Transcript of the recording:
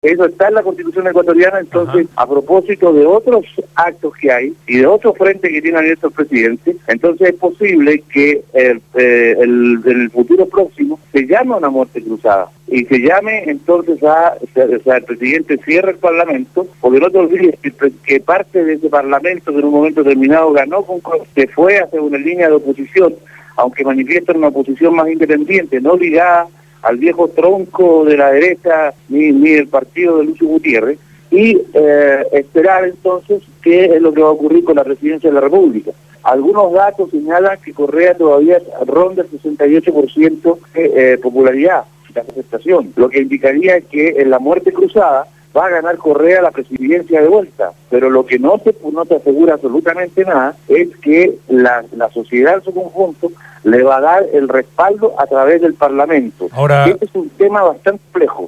Eso está en la Constitución ecuatoriana. Entonces, Ajá. a propósito de otros actos que hay y de otros frentes que tiene abierto el presidente, entonces es posible que en el futuro próximo se llame una muerte cruzada y se llame entonces el presidente cierre el Parlamento, porque no te olvides que parte de ese Parlamento que en un momento determinado ganó, se fue hacia una línea de oposición, aunque manifiestan una posición más independiente, no ligada al viejo tronco de la derecha ni el partido de Lucio Gutiérrez, y esperar entonces qué es lo que va a ocurrir con la presidencia de la República. Algunos datos señalan que Correa todavía ronda el 68% de popularidad, de aceptación, lo que indicaría que en la muerte cruzada va a ganar Correa la presidencia de vuelta, pero lo que no te asegura absolutamente nada es que la sociedad en su conjunto le va a dar el respaldo a través del Parlamento. Ahora, Este es un tema bastante complejo.